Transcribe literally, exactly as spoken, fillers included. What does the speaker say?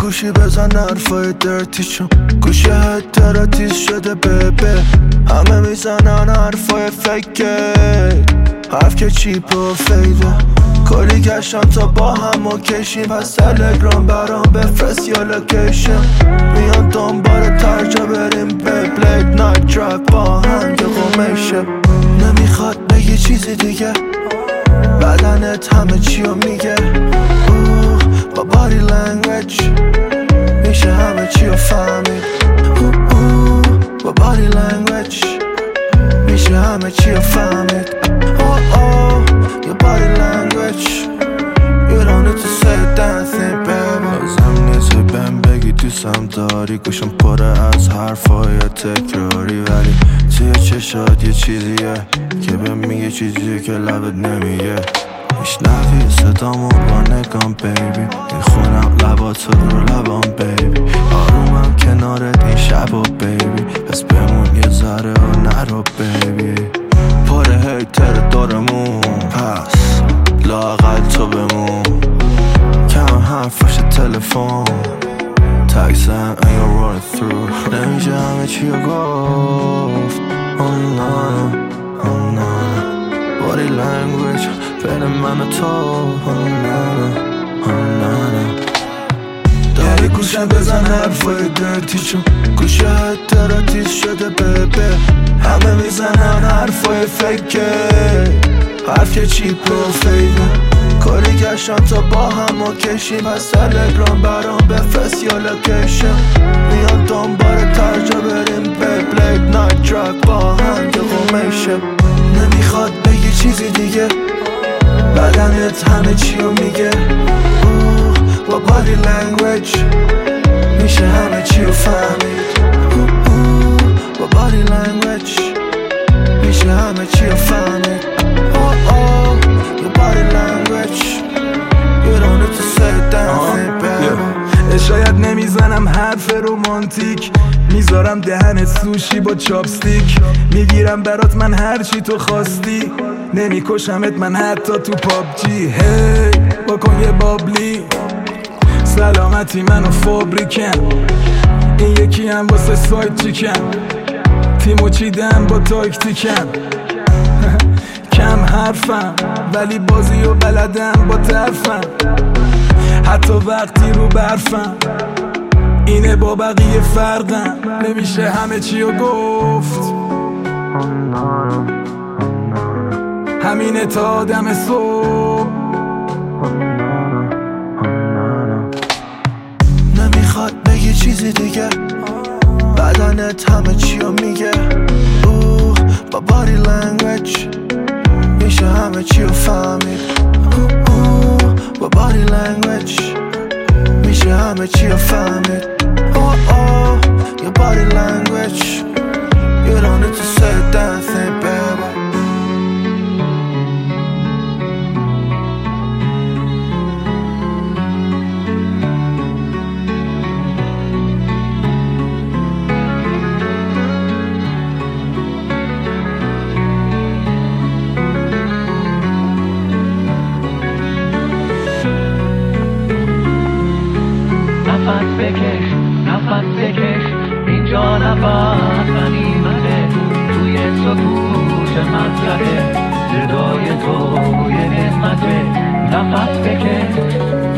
گوشی بزن حرفای درتی چون گوشی هتراتیز شده ببه. همه میزنن حرفای فکه، حرف که چیپ و فیده. کلی گشتم تا با هم و کشیم، پس تلگرام برام بفرست یا لوکیشن. میان دنبال ترجا بریم به بلید نایت درایو با هنگ قمیشه. نمیخواد بگی چیزی دیگه، بدنت همه چیو میگه. اوه با بادی لنگویج میشه همه چیو فهمید. اوه اوه با بادی لنگویج میشه همه چیو فهمید. اوه اوه your body language you don't need to say a damn thing baby. لازم نیست بهم بگی دوستم داری، گوشم پره از حرفای تکراری، ولی توی چشات یه چیزیه که بهم میگه چیزیه که لبت نمیگه. میشنوی صدامو با نگام بیبی، میخونم لباتو رو لبام بیبی. آرومم کنارت این شبا بیبی، پس بمون یه ذره و نرو بیبی. پاره هیتر دارمون پس لااقل تو بمون. کم حرفاش تلفن تکسن and you're running through. نمیشه همه چی رو گفت. Oh no oh no body language بین من و تو. Oh no oh no داری گوشم بزن حرفای درتی چون گوشه هتراتیز شده ببه. همه میزنن حرفای فکه، حرف که چیپ و فیده. کلی گشتم تا با هم و کشیم، پس تلگرام برام بفرست یا لوکیشن. میان دنبال ترجا بریم به بلید نایت درایو با هنگ قمیشه. نمیخواد بگی چیزی دیگه، بدنت همه چیو میگه. اوه با بادی لنگویج میشه همه چیو فهمید. اوه اوه با بادی لنگویج میشه همه چیو فهمید. اوه اوه your body language you don't need to say a damn thing baby. شاید نمیزنم حرف رومانتیک، میذارم دهنت سوشی با چاپستیک. میگیرم برات من هرچی تو خواستی، نمیکشمت من حتی تو پابجی. هی بکن یه بابلی، سلامتی منو فابریکن. این یکی هم واسه سایت چیکن، تیمو چیدم با تاکتیکن. کم حرفم ولی بازی و بلدم با طرفم، حتی وقتی رو برفم. اینه با بقیه فرقم، نمیشه همه چی رو گفت. همینه تا آدم صبح. نمیخواد بگی چیزی دیگه، بدنت همه چی رو میگه. اوه با بادی لنگویج میشه همه چی رو فهمید. اوه اوه با بادی لنگویج میشه همه چی رو فهمید. اوه اوه your body language you don't need to say a damn thing baby. نفس بکش نفس بکش اینجا نفس غنیمته. توی سکوت مطرحه صدای تو یه نعمته. نفس بکش